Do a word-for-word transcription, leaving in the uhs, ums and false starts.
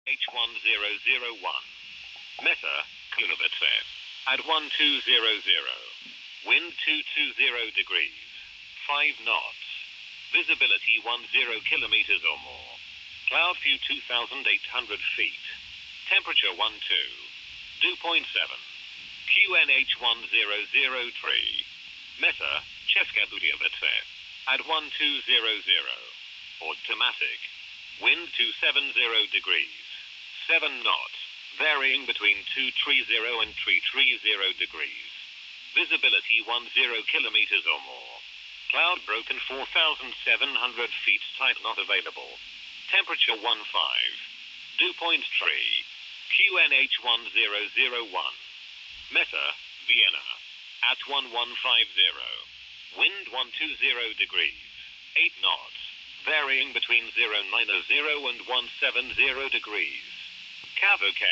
H one zero zero one. Meta, Kunovice. At one two zero zero. Wind two two zero degrees. five knots. Visibility ten kilometers or more. Cloud view two thousand eight hundred feet. Temperature twelve. Dew point seven. Q N H one zero zero three. Meta, Česká Budějovice. At one two zero zero. Automatic. Wind two seventy degrees. seven knots, varying between two thirty and three thirty degrees. Visibility ten kilometers or more. Cloud broken four thousand seven hundred feet, tide not available. Temperature fifteen. Dew point three. Q N H one zero zero one. Meta, Vienna. At one one five zero. Wind one twenty degrees. eight knots, varying between zero nine zero and one seventy degrees. Cavo K.